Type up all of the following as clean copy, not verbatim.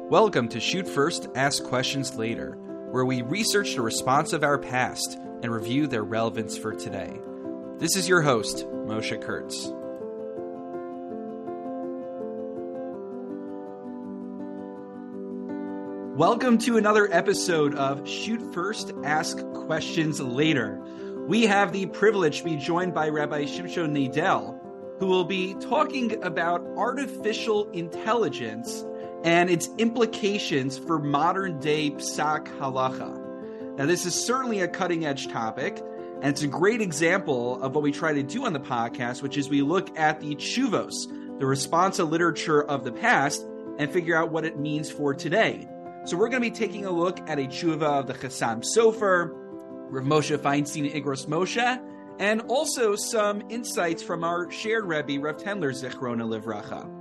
Welcome to Shoot First, Ask Questions Later, where we research the response of our past and review their relevance for today. This is your host, Moshe Kurtz. Welcome to another episode of Shoot First, Ask Questions Later. We have the privilege to be joined by Rabbi Shimshon Nadel, who will be talking about artificial intelligence and its implications for modern-day Psak Halacha. Now, this is certainly a cutting-edge topic, and it's a great example of what we try to do on the podcast, which is we look at the Tshuvos, the responsa literature of the past, and figure out what it means for today. So we're going to be taking a look at a tshuva of the Chassam Sofer, Rav Moshe Feinstein Igros Moshe, and also some insights from our shared Rebbe, Rav Tendler Zichrona Livracha.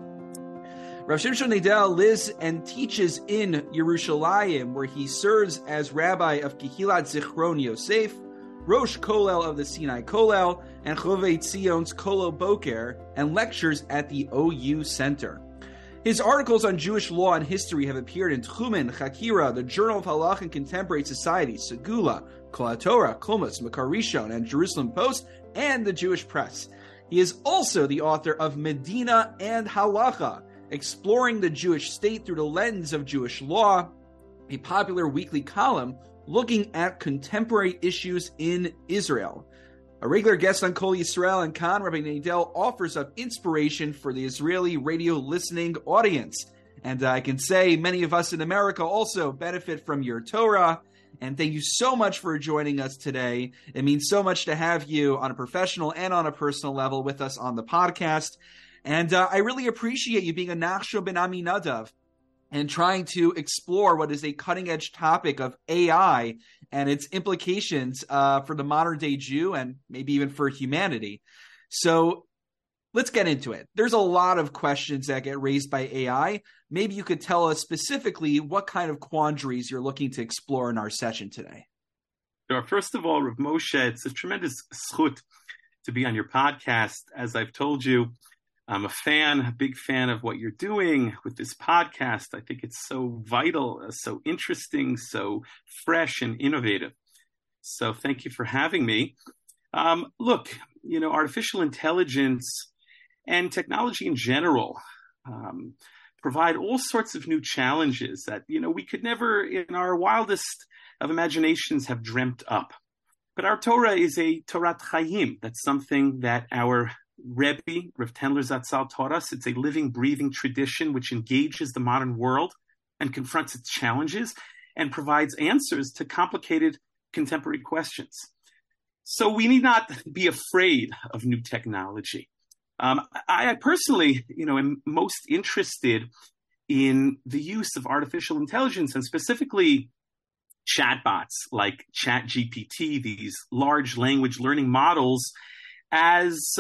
Rav Shimshon Nadel lives and teaches in Yerushalayim, where he serves as rabbi of Kehilat Zichron Yosef, Rosh Kollel of the Sinai Kollel, and Chovei Tzion's Kollel Boker, and lectures at the OU Center. His articles on Jewish law and history have appeared in Tchumen, Chakira, the Journal of Halach and Contemporary Society, Segula, Kol HaTorah, Kulmus, Makar Rishon, and Jerusalem Post, and the Jewish Press. He is also the author of Medina and Halacha, Exploring the Jewish State Through the Lens of Jewish Law, a popular weekly column looking at contemporary issues in Israel. A regular guest on Kol Yisrael and Khan, Rabbi Nadel offers up inspiration for the Israeli radio listening audience. And I can say many of us in America also benefit from your Torah. And thank you so much for joining us today. It means so much to have you on a professional and on a personal level with us on the podcast. And I really appreciate you being a Nachshon ben Aminadav and trying to explore what is a cutting-edge topic of AI and its implications for the modern-day Jew and maybe even for humanity. So let's get into it. There's a lot of questions that get raised by AI. Maybe you could tell us specifically what kind of quandaries you're looking to explore in our session today. Sure. First of all, Rav Moshe, it's a tremendous zchut to be on your podcast. As I've told you, I'm a big fan of what you're doing with this podcast. I think it's so vital, so interesting, so fresh and innovative. So thank you for having me. Look, artificial intelligence and technology in general provide all sorts of new challenges that, we could never in our wildest of imaginations have dreamt up. But our Torah is a Torat Chaim. That's something that our Rebbe, Rav Tendler Zatzal, taught us. It's a living, breathing tradition which engages the modern world and confronts its challenges and provides answers to complicated contemporary questions. So we need not be afraid of new technology. I personally, am most interested in the use of artificial intelligence and specifically chatbots like ChatGPT, these large language learning models, as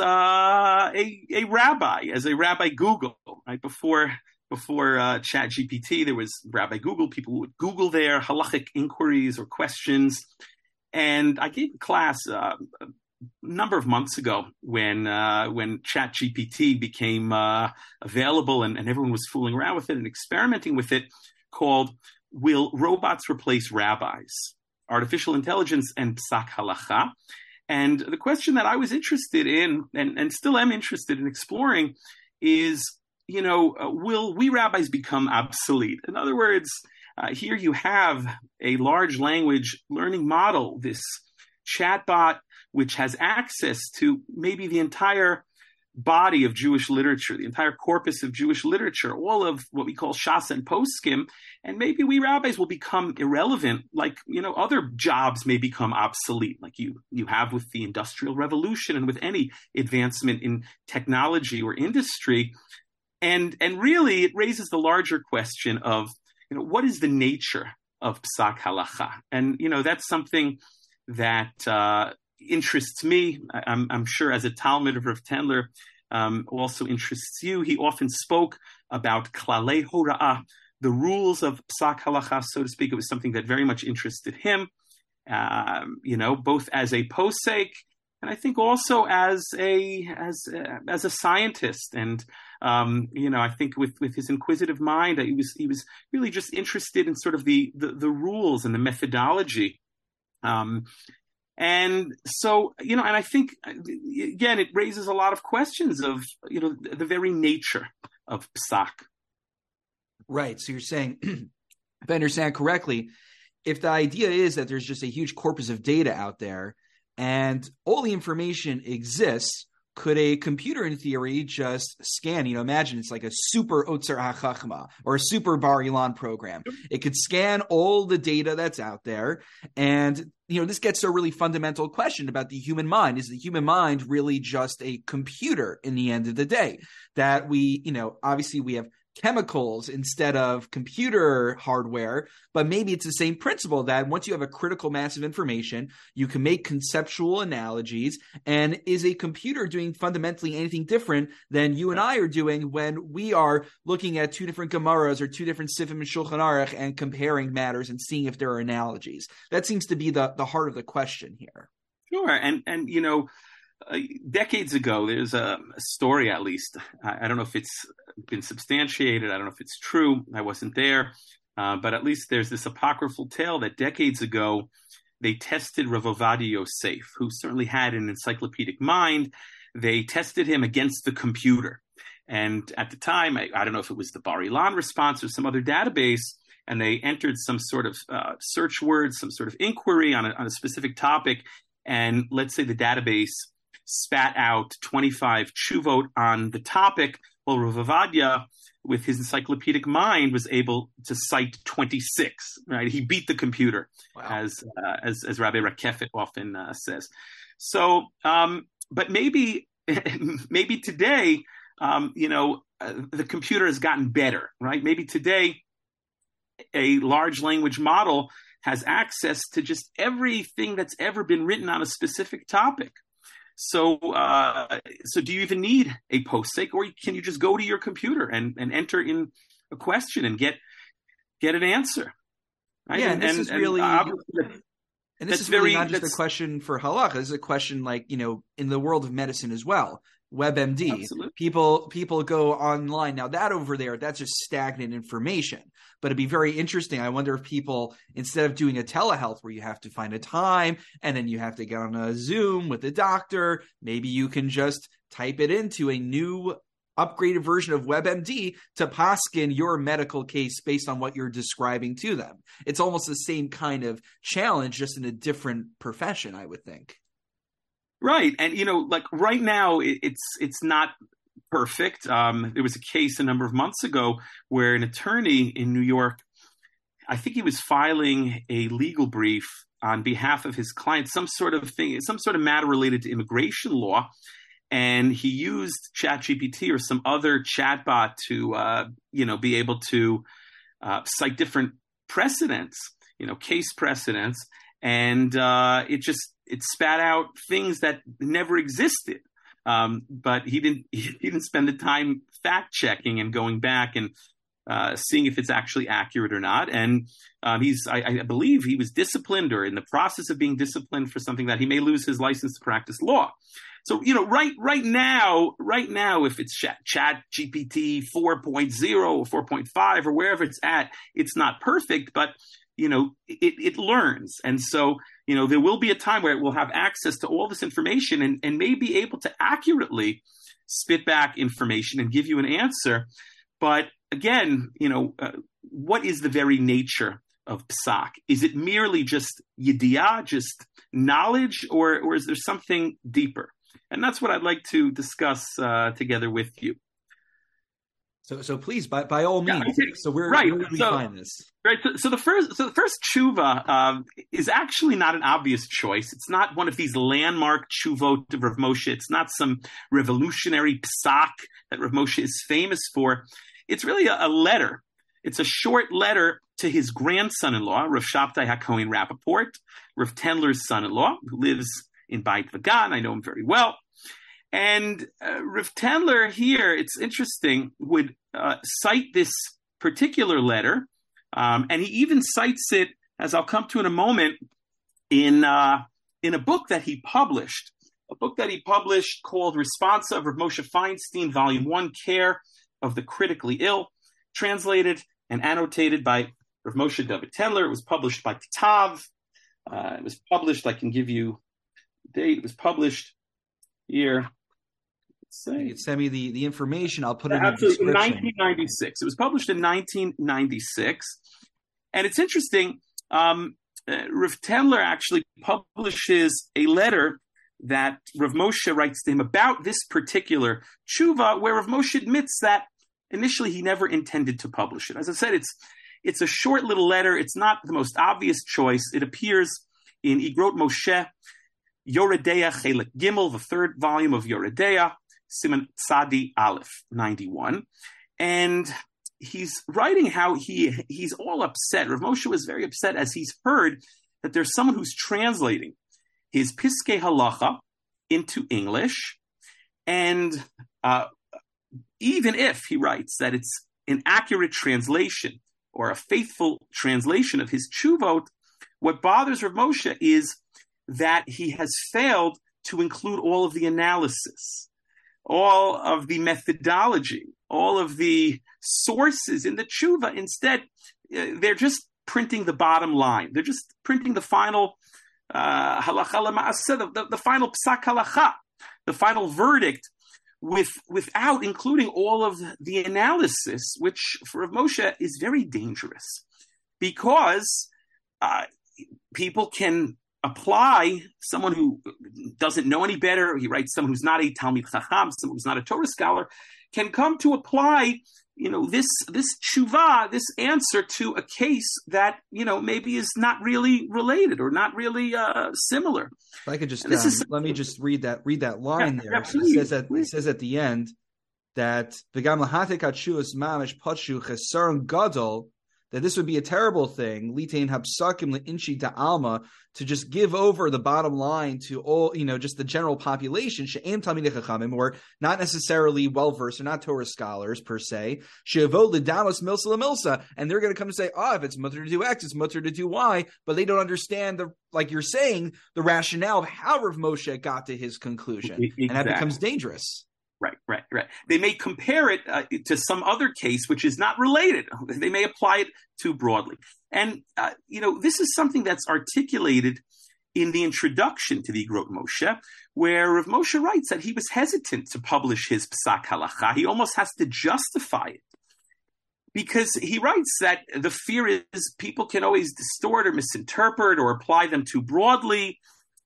a Rabbi Google. Right? Before ChatGPT, there was Rabbi Google. People would Google their halachic inquiries or questions. And I gave a class a number of months ago when ChatGPT became available and everyone was fooling around with it and experimenting with it, called "Will Robots Replace Rabbis? Artificial Intelligence and Psak Halacha." And the question that I was interested in and still am interested in exploring is, will we rabbis become obsolete? In other words, here you have a large language learning model, this chatbot, which has access to maybe the entire body of Jewish literature, the entire corpus of Jewish literature, all of what we call Shas and Poskim, and maybe we rabbis will become irrelevant, like, other jobs may become obsolete, like you have with the Industrial Revolution and with any advancement in technology or industry. And really, it raises the larger question of, what is the nature of Psak Halacha? And, that's something that interests me. I'm sure as a Talmud of Rav Tendler also interests you. He often spoke about Klalei Hora'ah, the rules of Psak Halacha, so to speak. It was something that very much interested him, both as a posek and I think also as a scientist. And I think with his inquisitive mind, he was really just interested in sort of the rules and the methodology. And so, and I think, again, it raises a lot of questions of, the very nature of psak. Right. So you're saying, if I understand correctly, if the idea is that there's just a huge corpus of data out there and all the information exists, could a computer in theory just scan, imagine it's like a super Otzer HaChachma or a super Bar Ilan program. It could scan all the data that's out there. And, this gets to a really fundamental question about the human mind. Is the human mind really just a computer in the end of the day? That we, obviously we have chemicals instead of computer hardware, but maybe it's the same principle that once you have a critical mass of information, you can make conceptual analogies. And is a computer doing fundamentally anything different than you and I are doing when we are looking at two different Gemaras or two different Sifim and Shulchan Aruch and comparing matters and seeing if there are analogies? That seems to be the heart of the question here. Sure. And decades ago, there's a story, at least. I don't know if it's been substantiated. I don't know if it's true. I wasn't there. But at least there's this apocryphal tale that decades ago, they tested Rav Ovadia Yosef, who certainly had an encyclopedic mind. They tested him against the computer. And at the time, I don't know if it was the Bar Ilan response or some other database, and they entered some sort of search words, some sort of inquiry on a specific topic. And let's say the database spat out 25 tshuvot on the topic. Well, Rav Ovadia, with his encyclopedic mind, was able to cite 26. Right, he beat the computer, wow. as Rabbi Rakefet often says. So, but maybe today, the computer has gotten better. Right, maybe today, a large language model has access to just everything that's ever been written on a specific topic. So do you even need a posek, or can you just go to your computer and enter in a question and get an answer? Right? Yeah, and this is really not just a question for halacha. This is a question in the world of medicine as well. WebMD. Absolutely. People go online. Now that over there, that's just stagnant information. But it'd be very interesting. I wonder if people, instead of doing a telehealth where you have to find a time and then you have to get on a Zoom with the doctor, maybe you can just type it into a new upgraded version of WebMD to paskin your medical case based on what you're describing to them. It's almost the same kind of challenge, just in a different profession, I would think. Right. And, right now it's not perfect. There was a case a number of months ago where an attorney in New York, I think he was filing a legal brief on behalf of his client, some sort of matter related to immigration law. And he used ChatGPT or some other chatbot to, be able to cite different precedents, case precedents. And it spat out things that never existed. But he didn't spend the time fact checking and going back and seeing if it's actually accurate or not. And I believe he was disciplined or in the process of being disciplined for something that he may lose his license to practice law. So, right now, if it's Chat GPT 4.0 or 4.5 or wherever it's at, it's not perfect, but it learns. And so, there will be a time where it will have access to all this information and may be able to accurately spit back information and give you an answer. But again, what is the very nature of psak? Is it merely just yediyah, just knowledge, or is there something deeper? And that's what I'd like to discuss together with you. So please, by all means. Yeah, okay. So where do we find this? Right. So the first tshuva is actually not an obvious choice. It's not one of these landmark tshuvot of Rav Moshe. It's not some revolutionary psak that Rav Moshe is famous for. It's really a letter. It's a short letter to his grandson-in-law, Rav Shabtai HaKohen Rappaport, Rav Tendler's son-in-law, who lives in Beit Vagan. I know him very well. And Rav Tendler here, it's interesting, would cite this particular letter, and he even cites it, as I'll come to in a moment, in a book that he published. a book that he published called Responsa of Rav Moshe Feinstein, Volume 1, Care of the Critically Ill, translated and annotated by Rav Moshe David Tendler. It was published by Kitav. It was published, I can give you the date. It was published here. You can send me the information. I'll put it in the description. In 1996. It was published in 1996. And it's interesting, Rav Tendler actually publishes a letter that Rav Moshe writes to him about this particular tshuva, where Rav Moshe admits that initially he never intended to publish it. As I said, it's a short little letter. It's not the most obvious choice. It appears in Igrot Moshe, Yoredeya Chelik Gimel, the third volume of Yoredeya, Siman Tzadi Aleph 91. And he's writing how he's all upset. Rav Moshe was very upset as he's heard that there's someone who's translating his Piskei Halacha into English. And even if he writes that it's an accurate translation or a faithful translation of his tshuvot, what bothers Rav Moshe is that he has failed to include all of the analysis, all of the methodology, all of the sources in the tshuva. Instead, they're just printing the bottom line. They're just printing the final halacha l'ma'aseh, the final psak halacha, the final verdict, without including all of the analysis, which for Rav Moshe is very dangerous, because people can apply, someone who doesn't know any better, he writes someone who's not a Talmid Chacham, someone who's not a Torah scholar, can come to apply, this tshuva, this answer to a case that, maybe is not really related or not really similar. If I could just, let me just read that line there. It says at the end that V'gam lahatek atshuas mamish patshu chesaron gadol, that this would be a terrible thing, litein hapsakim leinshi da'alma, to just give over the bottom line to all, just the general population, she'em talmidei chachamim, or not necessarily well-versed, or not Torah scholars per se, she'avo l'danos milsa l'milsa, and they're going to come and say, if it's mutter to do X, it's mutter to do Y, but they don't understand, like you're saying, the rationale of how Rav Moshe got to his conclusion, exactly. And that becomes dangerous. Right. They may compare it to some other case which is not related. They may apply it too broadly. And, this is something that's articulated in the introduction to the Igrot Moshe, where Rav Moshe writes that he was hesitant to publish his Psak Halacha. He almost has to justify it, because he writes that the fear is people can always distort or misinterpret or apply them too broadly.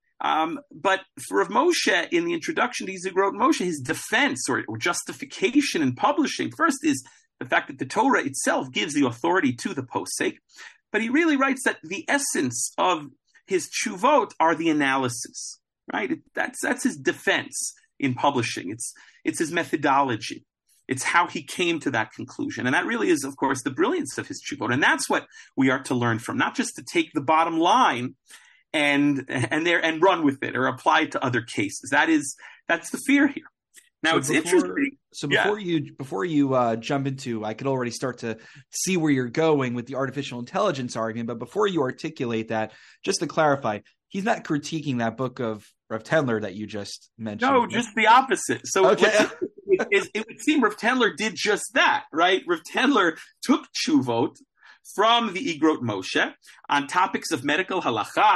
But for Rav Moshe, in the introduction to Igrot Moshe, his defense or justification in publishing first is the fact that the Torah itself gives the authority to the posek. But he really writes that the essence of his tshuvot are the analysis, right? That's his defense in publishing. It's his methodology. It's how he came to that conclusion. And that really is, of course, the brilliance of his tshuvot. And that's what we are to learn from, not just to take the bottom line and run with it or apply it to other cases. That's the fear here. Now, it's interesting. So before you jump into, I could already start to see where you're going with the artificial intelligence argument. But before you articulate that, just to clarify, he's not critiquing that book of Rav Tendler that you just mentioned. No, just the opposite. So okay. It would seem Rav Tendler did just that, right? Rav Tendler took tshuvot from the Igrot Moshe on topics of medical halacha,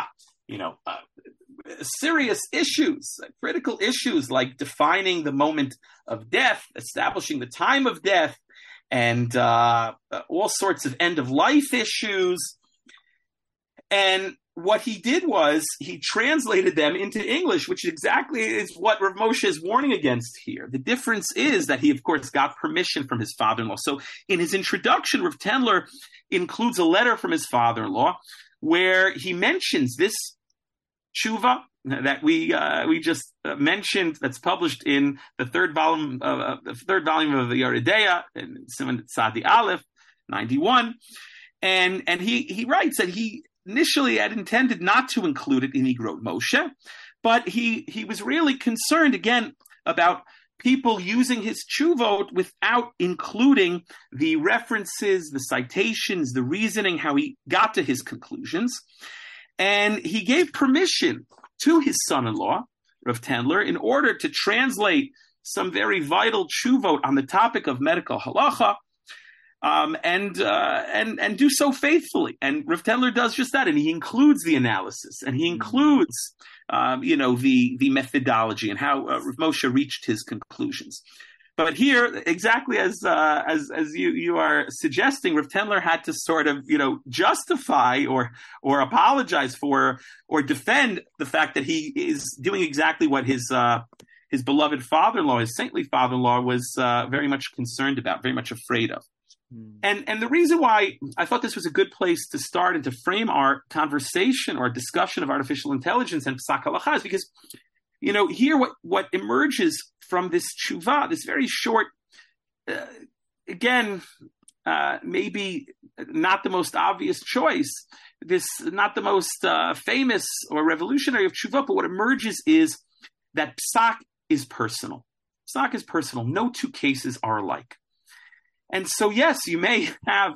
serious issues, critical issues like defining the moment of death, establishing the time of death, and all sorts of end-of-life issues. And what he did was he translated them into English, which exactly is what Rav Moshe is warning against here. The difference is that he, of course, got permission from his father-in-law. So in his introduction, Rav Tendler includes a letter from his father-in-law where he mentions this tshuva that we just mentioned, that's published in the third volume of the Yoredeya, in Siman Tzadi Aleph 91, and he writes that he initially had intended not to include it in Igrot Moshe, but he was really concerned again about people using his tshuvot without including the references, the citations, the reasoning, how he got to his conclusions. And he gave permission to his son-in-law, Rav Tendler in order to translate some very vital tshuvot on the topic of medical halacha, and do so faithfully. And Rav Tendler does just that, and he includes the analysis, and he includes the methodology and how Rav Moshe reached his conclusions. But here, exactly as you are suggesting, Rav Tendler had to sort of justify or apologize for or defend the fact that he is doing exactly what his beloved father-in-law, his saintly father-in-law, was very much concerned about, very much afraid of. And the reason why I thought this was a good place to start and to frame our conversation or discussion of artificial intelligence and Psak Halacha is because, here what emerges from this tshuva, this very short, maybe not the most obvious choice, this not the most famous or revolutionary of tshuva, but what emerges is that Psak is personal. Psak is personal. No two cases are alike. And so, yes, you may have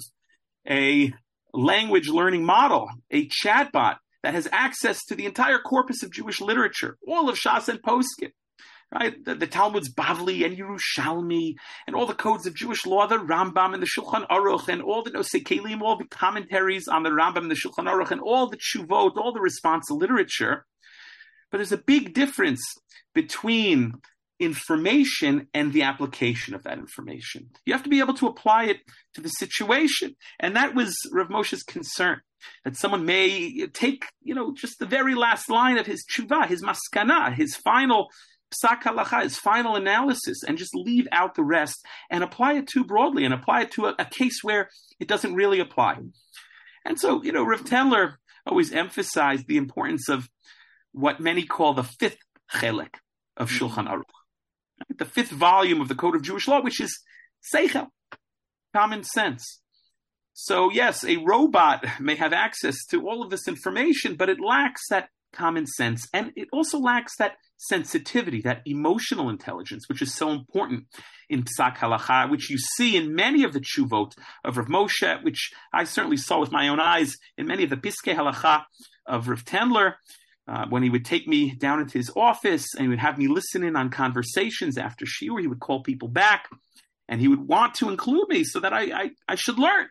a language learning model, a chatbot that has access to the entire corpus of Jewish literature, all of Shas and Poskim, right? The Talmud's Bavli and Yerushalmi, and all the codes of Jewish law, the Rambam and the Shulchan Aruch, and all the Nosei Kelim, all the commentaries on the Rambam and the Shulchan Aruch, and all the Tshuvot, all the responsive literature. But there's a big difference between information and the application of that information. You have to be able to apply it to the situation. And that was Rav Moshe's concern, that someone may take, just the very last line of his tshuva, his maskana, his final psak halacha, his final analysis, and just leave out the rest and apply it too broadly and apply it to a case where it doesn't really apply. And so, Rav Tendler always emphasized the importance of what many call the fifth chelek of Shulchan Aruch. The fifth volume of the Code of Jewish Law, which is seichel, common sense. So yes, a robot may have access to all of this information, but it lacks that common sense. And it also lacks that sensitivity, that emotional intelligence, which is so important in Psak Halacha, which you see in many of the tshuvot of Rav Moshe, which I certainly saw with my own eyes in many of the Piskei Halacha of Rav Tendler, when he would take me down into his office and he would have me listen in on conversations after shiur. He would call people back and he would want to include me so that I should learn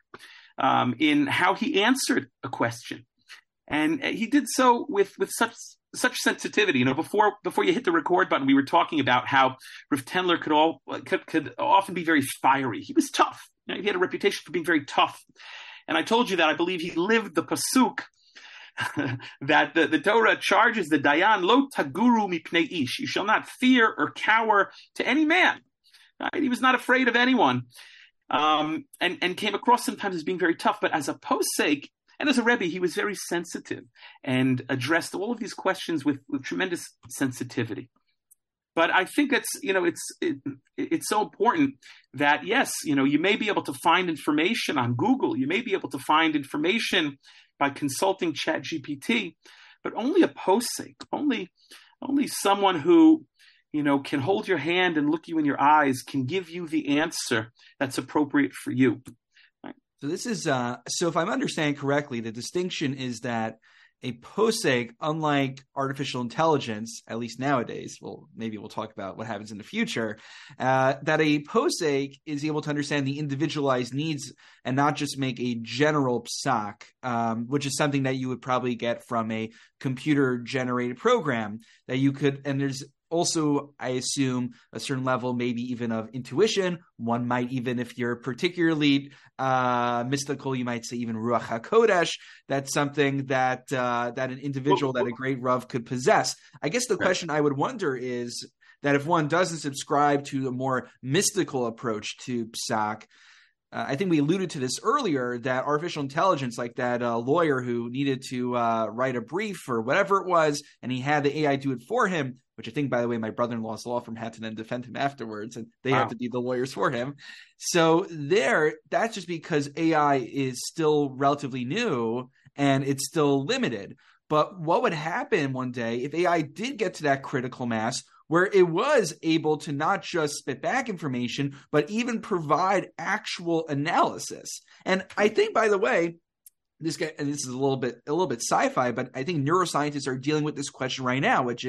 in how he answered a question. And he did so with such sensitivity. Before you hit the record button, we were talking about how Rav Tendler could often be very fiery. He was tough. He had a reputation for being very tough. And I told you that I believe he lived the pasuk that the Torah charges the Dayan, lo taguru mipnei ish. You shall not fear or cower to any man. Right? He was not afraid of anyone, and came across sometimes as being very tough. But as a posek and as a Rebbe, he was very sensitive and addressed all of these questions with tremendous sensitivity. But I think it's so important that, yes, you may be able to find information on Google. You may be able to find information by consulting ChatGPT, but only a posek, only someone who, can hold your hand and look you in your eyes can give you the answer that's appropriate for you. Right? So this is, so if I'm understanding correctly, the distinction is that a posek, unlike artificial intelligence, at least nowadays, well, maybe we'll talk about what happens in the future, that a posek is able to understand the individualized needs and not just make a general psak, which is something that you would probably get from a computer-generated program that you could, and there's also, I assume, a certain level maybe even of intuition. One might even, if you're particularly mystical, you might say even Ruach HaKodesh. That's something that an individual, that a great Rav could possess. I guess the question I would wonder is that if one doesn't subscribe to a more mystical approach to Psak, I think we alluded to this earlier, that artificial intelligence, like that lawyer who needed to write a brief or whatever it was, and he had the AI do it for him, which I think, by the way, my brother-in-law's law firm had to then defend him afterwards, and they had to be the lawyers for him. So that's just because AI is still relatively new and it's still limited. But what would happen one day if AI did get to that critical mass where it was able to not just spit back information, but even provide actual analysis? And I think, by the way, this is a little bit sci-fi, but I think neuroscientists are dealing with this question right now, which is,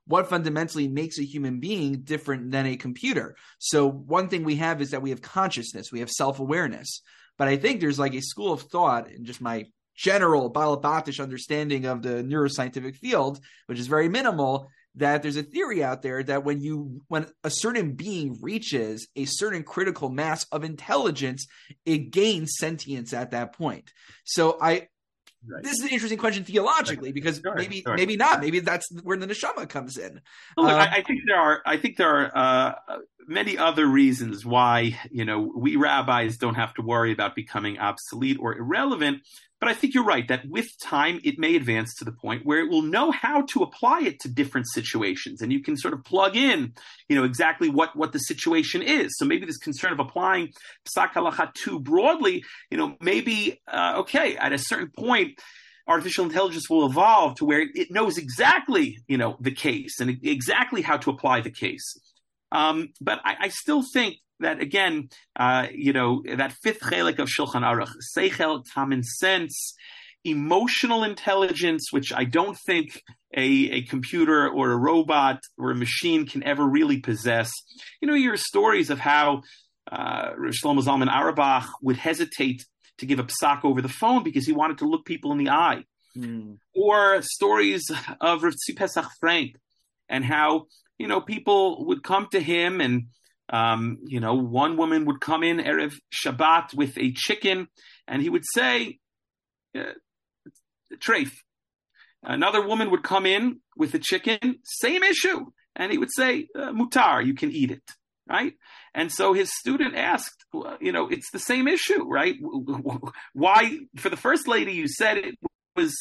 what fundamentally makes a human being different than a computer. So one thing we have is that we have consciousness, we have self-awareness. But I think there's like a school of thought in just my general Balabatish understanding of the neuroscientific field, which is very minimal, that there's a theory out there that when a certain being reaches a certain critical mass of intelligence, it gains sentience at that point. So this is an interesting question theologically, because maybe not. Maybe that's where the neshama comes in. Well, look, I think there are many other reasons why we rabbis don't have to worry about becoming obsolete or irrelevant. But I think you're right that with time it may advance to the point where it will know how to apply it to different situations, and you can sort of plug in, exactly what the situation is. So maybe this concern of applying Psak Halacha too broadly, maybe okay, at a certain point, artificial intelligence will evolve to where it knows exactly, the case and exactly how to apply the case. But I still think that, again, that fifth chelik of Shulchan Aruch, seichel, common sense, emotional intelligence, which I don't think a computer or a robot or a machine can ever really possess. You hear stories of how Shlomo Zalman Auerbach would hesitate to give a psak over the phone because he wanted to look people in the eye. Or stories of Rav Tzvi Pesach Frank and how, people would come to him and, one woman would come in Erev Shabbat with a chicken and he would say, treif. Another woman would come in with a chicken, same issue. And he would say, mutar, you can eat it. Right. And so his student asked, it's the same issue, right? Why, for the first lady, you said it was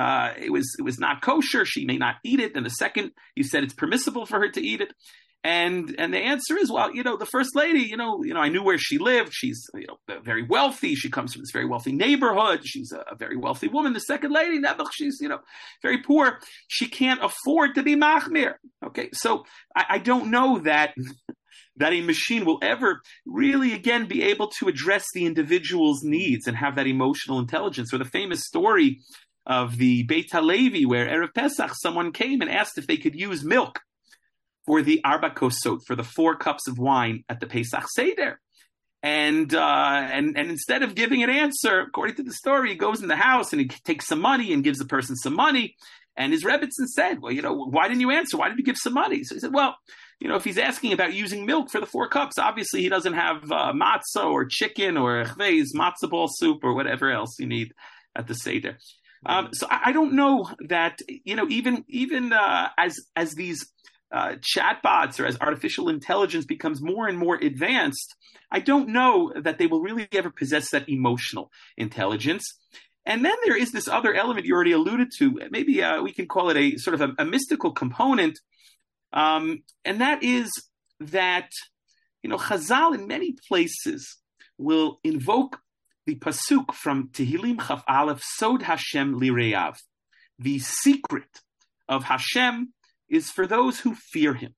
not kosher. She may not eat it. And the second, you said it's permissible for her to eat it. And the answer is, well, the first lady, I knew where she lived. She's, very wealthy. She comes from this very wealthy neighborhood. She's a very wealthy woman. The second lady, she's, very poor. She can't afford to be machmir. Okay. So I don't know that a machine will ever really, again, be able to address the individual's needs and have that emotional intelligence. Or the famous story of the Beit HaLevi, where Erev Pesach, someone came and asked if they could use milk for the arba kosot, for the 4 cups of wine at the Pesach Seder. And instead of giving an answer, according to the story, he goes in the house and he takes some money and gives the person some money. And his Rebbitzin said, well, why didn't you answer? Why did you give some money? So he said, well, if he's asking about using milk for the 4 cups, obviously he doesn't have matzah or chicken or chvez, matzah ball soup or whatever else you need at the Seder. So I don't know that, even as these chatbots or as artificial intelligence becomes more and more advanced, I don't know that they will really ever possess that emotional intelligence. And then there is this other element you already alluded to. Maybe we can call it a sort of a mystical component. And that is that, Chazal in many places will invoke the pasuk from Tehillim Chaf Aleph, Sod Hashem Lireyav. The secret of Hashem is for those who fear him.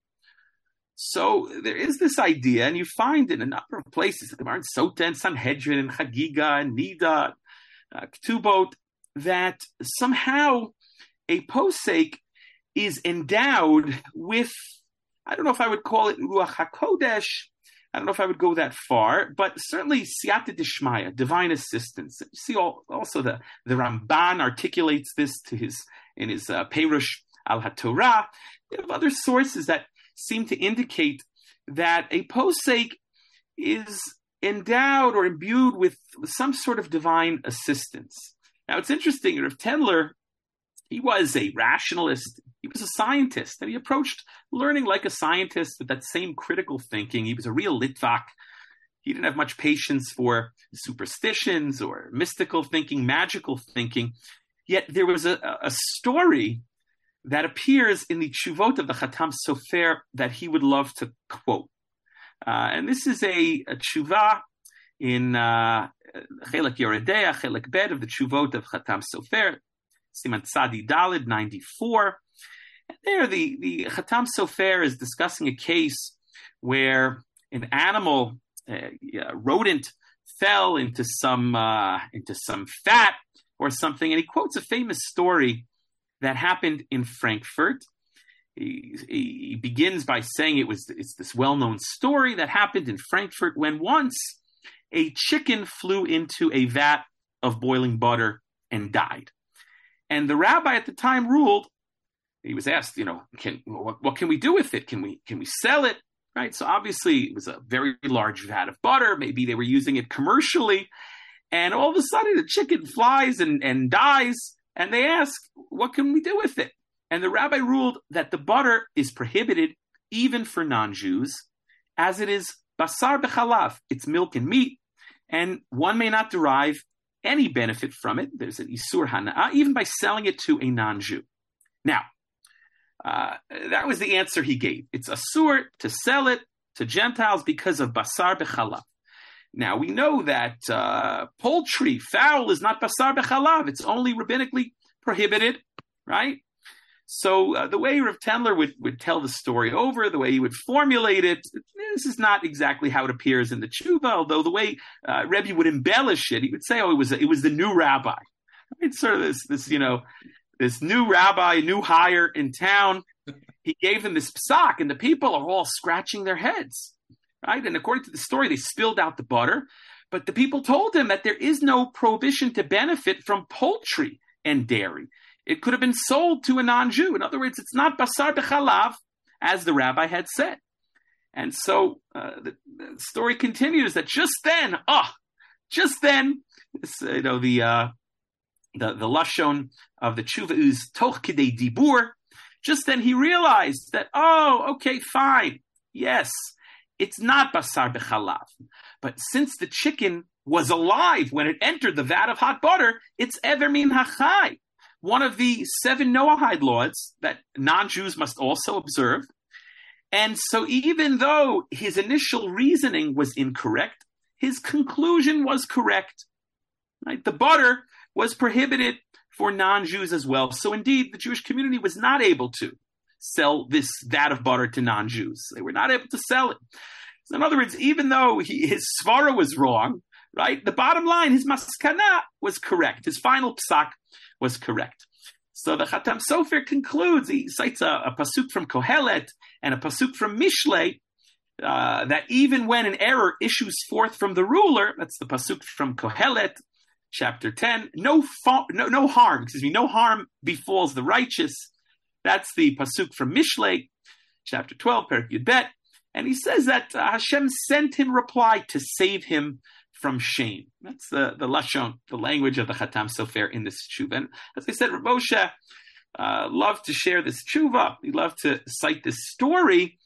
So there is this idea, and you find in a number of places, the Gemara in Sota and Sanhedrin and Chagiga and Nida, Ketubot, that somehow a posek is endowed with, I don't know if I would call it Ruach HaKodesh, I don't know if I would go that far, but certainly Siyata Dishmaya, divine assistance. You see, also the Ramban articulates this in his Perush al HaTorah. We have other sources that seem to indicate that a posek is endowed or imbued with some sort of divine assistance. Now, it's interesting, Rav Tendler, he was a rationalist, he was a scientist, and he approached learning like a scientist with that same critical thinking. He was a real litvak. He didn't have much patience for superstitions or mystical thinking, magical thinking. Yet there was a story that appears in the Tshuvot of the Chatam Sofer that he would love to quote. And this is a tshuva in Chelek Yoredea, Chelek Bed of the Tshuvot of Chatam Sofer, Siman Tzadi Dalid 94. And there the Chatam Sofer is discussing a case where an animal, rodent, fell into some fat or something, and he quotes a famous story that happened in Frankfurt. He begins by saying it's this well-known story that happened in Frankfurt when once a chicken flew into a vat of boiling butter and died. And the rabbi at the time ruled, he was asked, what can we do with it? Can we sell it? Right? So obviously it was a very large vat of butter. Maybe they were using it commercially. And all of a sudden the chicken flies and dies. And they ask, what can we do with it? And the rabbi ruled that the butter is prohibited even for non-Jews, as it is basar b'chalav. It's milk and meat, and one may not derive any benefit from it. There's an isur hana'ah, even by selling it to a non-Jew. Now, that was the answer he gave. It's asur to sell it to Gentiles because of basar b'chalav. Now, we know that poultry, fowl, is not basar b'chalav. It's only rabbinically prohibited, right? So the way Rav Tendler would tell the story over, the way he would formulate it, this is not exactly how it appears in the tshuva, although the way Rebbe would embellish it, he would say, it was the new rabbi. It's sort of this new rabbi, new hire in town. He gave them this psak, and the people are all scratching their heads, right? And according to the story, they spilled out the butter, but the people told him that there is no prohibition to benefit from poultry and dairy. It could have been sold to a non-Jew. In other words, it's not basar b'chalav, as the rabbi had said. And so the story continues that just then, the lashon of the tshuva is toch kidei dibur. Just then he realized that, okay, fine, yes, it's not basar b'chalav, but since the chicken was alive when it entered the vat of hot butter, it's ever min hachai. One of the 7 Noahide laws that non-Jews must also observe. And so even though his initial reasoning was incorrect, his conclusion was correct. Right? The butter was prohibited for non-Jews as well. So indeed, the Jewish community was not able to sell this vat of butter to non-Jews. They were not able to sell it. So in other words, even though his svara was wrong, right, the bottom line, his maskana was correct. His final psak was correct. So the Chatam Sofer concludes, he cites a pasuk from Kohelet and a pasuk from Mishlei, that even when an error issues forth from the ruler, that's the pasuk from Kohelet, chapter 10, no harm befalls the righteous. That's the pasuk from Mishlei, chapter 12, Perek Yud Bet. And he says that Hashem sent him reply to save him from shame. That's the lashon, the language of the Chatam Sofer in this tshuva. And as I said, Rav Moshe loved to share this tshuva. He loved to cite this story.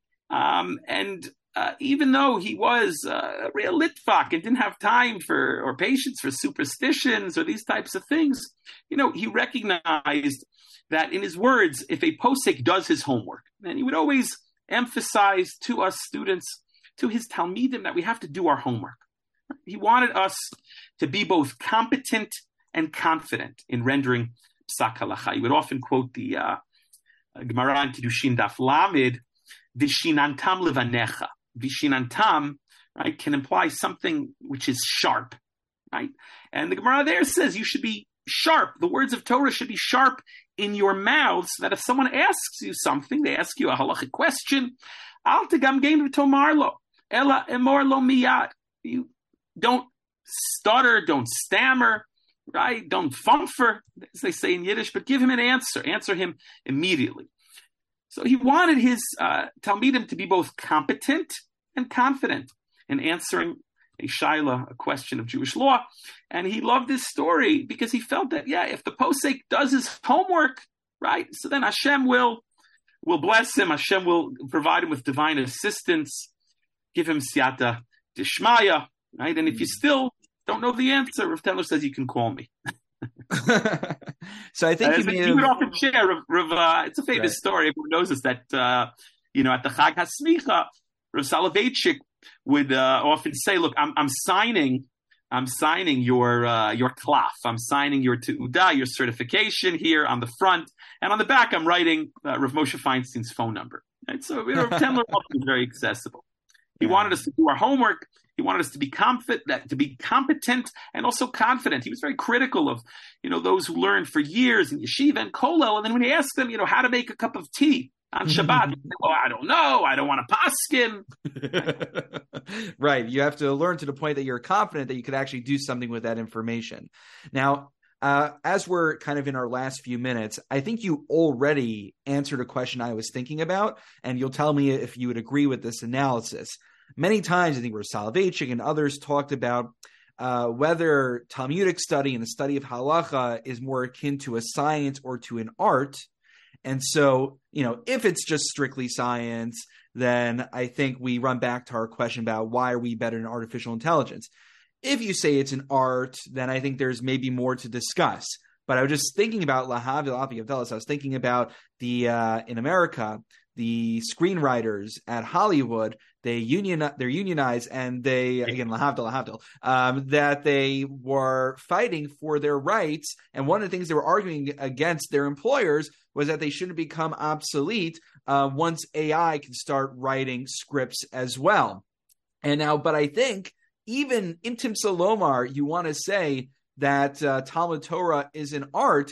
And even though he was a real litvak and didn't have time or patience for superstitions or these types of things, he recognized that in his words, if a posek does his homework, and he would always emphasize to us students, to his talmidim, that we have to do our homework. He wanted us to be both competent and confident in rendering psak halacha. He would often quote the Gemara in Kiddushin Daf Lamed, Vishinantam levanecha. Vishinantam, right, can imply something which is sharp, right? And the Gemara there says you should be sharp. The words of Torah should be sharp in your mouth, so that if someone asks you something, they ask you a halachic question, al tegamgein v'tomarlo, ela emor lo miyad. You don't stutter, don't stammer, right? Don't fumfer, as they say in Yiddish, but give him an answer. Answer him immediately. So he wanted his talmidim to be both competent and confident in answering a shaila, a question of Jewish law. And he loved this story because he felt that, if the posek does his homework, right, so then Hashem will bless him. Hashem will provide him with divine assistance, give him siyata dishmaya, right? And if you still don't know the answer, Rav Tendler says you can call me. So I think he would often share, it's a famous story. Everyone knows this, that, at the Chag HaSmicha, Rav Soloveitchik would often say, look, I'm signing your klaf. I'm signing your te'udah, your certification here on the front. And on the back, I'm writing Rav Moshe Feinstein's phone number. Right? So Rav Tendler was very accessible. He wanted us to do our homework. He wanted us to be competent and also confident. He was very critical of, those who learned for years in yeshiva and kollel. And then when he asked them, how to make a cup of tea, On Shabbat, you say, well, I don't know. I don't want to paskin. Right. You have to learn to the point that you're confident that you could actually do something with that information. Now, as we're kind of in our last few minutes, I think you already answered a question I was thinking about, and you'll tell me if you would agree with this analysis. Many times, I think we're Soloveitchik and others talked about whether Talmudic study and the study of halacha is more akin to a science or to an art. And so, if it's just strictly science, then I think we run back to our question about why are we better than artificial intelligence? If you say it's an art, then I think there's maybe more to discuss. But I was just thinking about Lahavdil Api Avdelis. I was thinking about in America, the screenwriters at Hollywood, they're unionized, and they, again, Lahavdil, that they were fighting for their rights. And one of the things they were arguing against their employers was that they shouldn't become obsolete once AI can start writing scripts as well. And now, but I think even in Tim Salomar, you want to say that Talmud Torah is an art.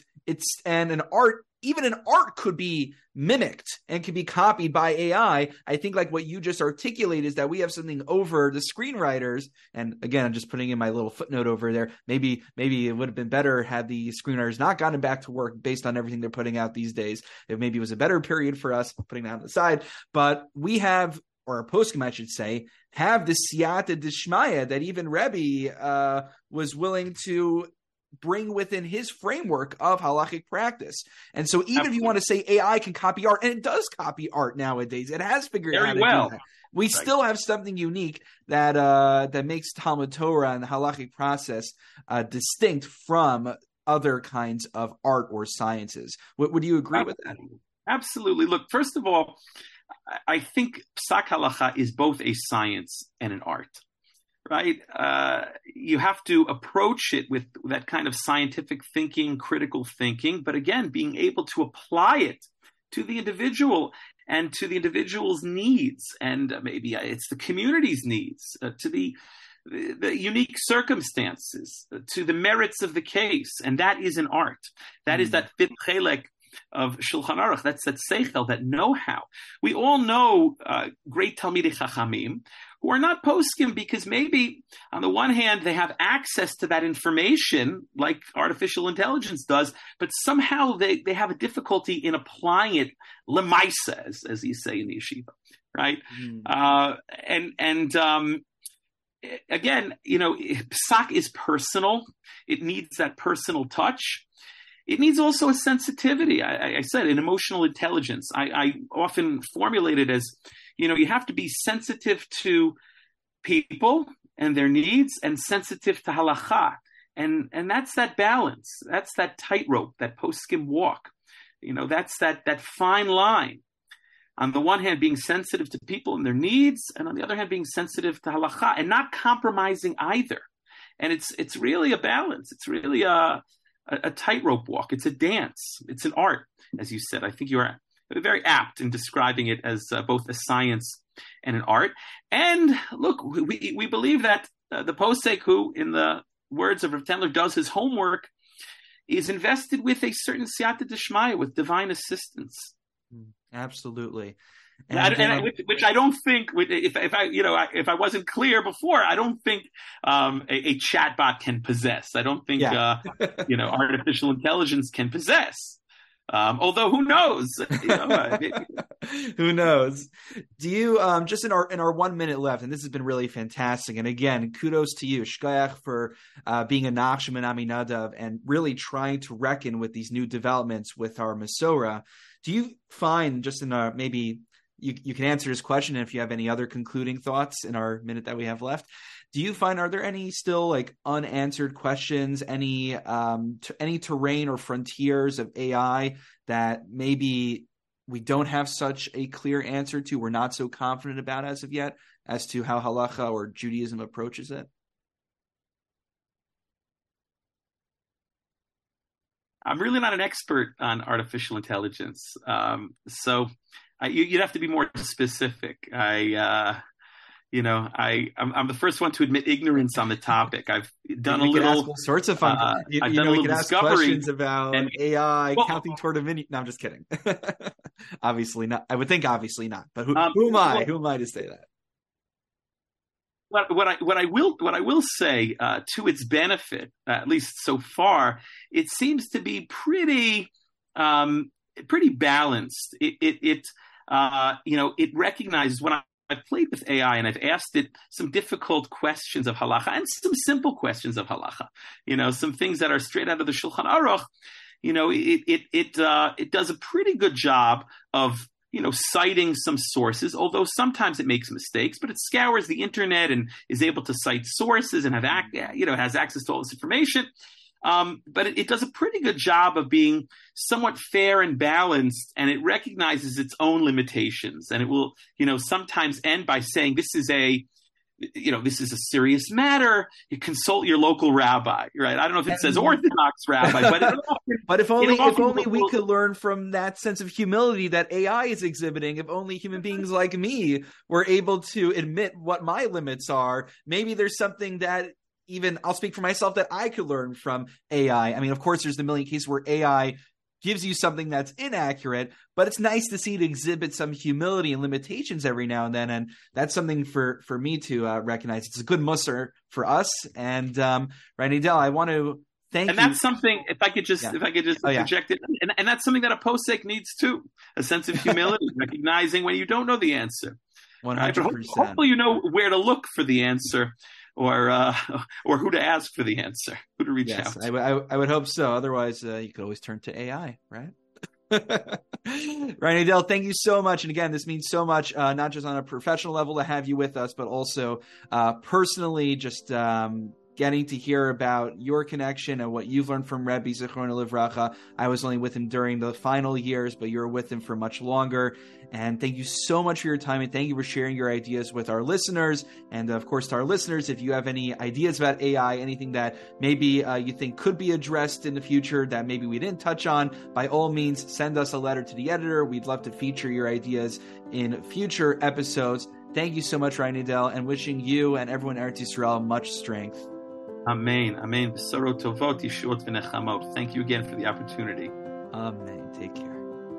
Even an art could be mimicked and can be copied by AI. I think like what you just articulated is that we have something over the screenwriters. And again, I'm just putting in my little footnote over there. Maybe it would have been better had the screenwriters not gotten back to work based on everything they're putting out these days. If maybe it was a better period for us, putting that on the side. But we have, or our poskim, I should say, have the siyata dishmaya that even Rebbe was willing to bring within his framework of halachic practice. And so even if you want to say AI can copy art, and it does copy art nowadays, it has figured out how to do that. We still have something unique that makes Talmud Torah and the halachic process distinct from other kinds of art or sciences. Would you agree with that? Absolutely. Look, first of all, I think Psak Halacha is both a science and an art. Right? You have to approach it with that kind of scientific thinking, critical thinking, but again, being able to apply it to the individual and to the individual's needs. And maybe it's the community's needs, to the unique circumstances, to the merits of the case. And that is an art. That is that fifth chelek of Shulchan Aruch. That's that seichel, that know-how. We all know great Talmidei Chachamim who are not poskim because maybe on the one hand they have access to that information like artificial intelligence does, but somehow they have a difficulty in applying it lemaisa, as you say in the yeshiva, right? Again, psak is personal. It needs that personal touch. It needs also a sensitivity. I said an emotional intelligence. I often formulate it as, you have to be sensitive to people and their needs and sensitive to halacha. And that's that balance. That's that tightrope, that poskim walk. That's that fine line. On the one hand, being sensitive to people and their needs, and on the other hand, being sensitive to halacha and not compromising either. And it's really a balance. It's really a tightrope walk. It's a dance. It's an art, as you said. I think you are very apt in describing it as both a science and an art. And look, we believe that the posek, who, in the words of Rav Tendler, does his homework, is invested with a certain siyata d'shmaya, with divine assistance. Absolutely. Which I don't think, if I wasn't clear before, I don't think a chatbot can possess. I don't think artificial intelligence can possess. Although who knows? Who knows? Do you just in our 1 minute left, and this has been really fantastic. And again, kudos to you, Shkoyach, for being a Nachshon and Aminadav and really trying to reckon with these new developments with our Masorah. Do you find, just in maybe you can answer this question, and if you have any other concluding thoughts in our minute that we have left, do you find, are there any still like unanswered questions, any terrain or frontiers of AI that maybe we don't have such a clear answer to, we're not so confident about as of yet, as to how halacha or Judaism approaches it? I'm really not an expert on artificial intelligence, so you'd have to be more specific. I'm the first one to admit ignorance on the topic. I've done we could ask all sorts of fun. I've done a little we could ask discovery questions about AI counting toward a mini. No, I'm just kidding. Obviously not. I would think obviously not. But who am I? Who am I to say that? What I will say to its benefit, at least so far, it seems to be pretty balanced. It recognizes when I've played with AI and I've asked it some difficult questions of halacha and some simple questions of halacha, some things that are straight out of the Shulchan Aruch. It does a pretty good job of citing some sources, although sometimes it makes mistakes, but it scours the internet and is able to cite sources and has access to all this information. But it does a pretty good job of being somewhat fair and balanced, and it recognizes its own limitations. And it will, sometimes end by saying, this is a serious matter. You consult your local rabbi, right? I don't know if it says Orthodox rabbi, but if only we could learn from that sense of humility that AI is exhibiting. If only human beings like me were able to admit what my limits are, maybe there's something that even I'll speak for myself that I could learn from AI. I mean, of course, there's the million cases where AI gives you something that's inaccurate, but it's nice to see it exhibit some humility and limitations every now and then. And that's something for me to recognize. It's a good mussar for us. And Ran Idel, I want to thank you. And that's something, if I could just interject it, and that's something that a posek needs too, a sense of humility, recognizing when you don't know the answer. 100%. Hopefully you know where to look for the answer. Or who to ask for the answer, who to reach out to. I would hope so. Otherwise, you could always turn to AI, right? Ryan Idel, thank you so much. And again, this means so much, not just on a professional level to have you with us, but also personally, just getting to hear about your connection and what you've learned from Rebbe Zichrono Livracha. I was only with him during the final years, but you were with him for much longer. And thank you so much for your time, and thank you for sharing your ideas with our listeners. And of course, to our listeners, if you have any ideas about AI, anything that maybe you think could be addressed in the future that maybe we didn't touch on, by all means, send us a letter to the editor. We'd love to feature your ideas in future episodes. Thank you so much, Ryan Idel, and wishing you and everyone in Eretz Yisrael much strength. Amen. Amen. Thank you again for the opportunity. Amen. Take care.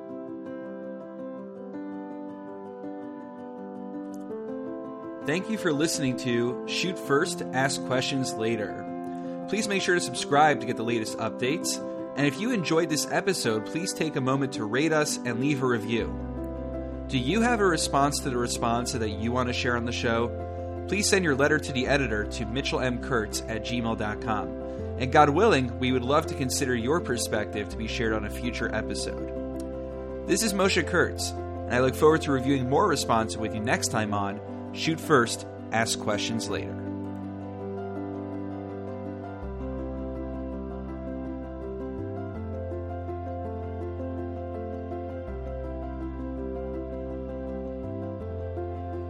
Thank you for listening to Shoot First, Ask Questions Later. Please make sure to subscribe to get the latest updates. And if you enjoyed this episode, please take a moment to rate us and leave a review. Do you have a response to the response that you want to share on the show? Please send your letter to the editor to mitchellmkurtz@gmail.com. And God willing, we would love to consider your perspective to be shared on a future episode. This is Moshe Kurtz, and I look forward to reviewing more responses with you next time on Shoot First, Ask Questions Later.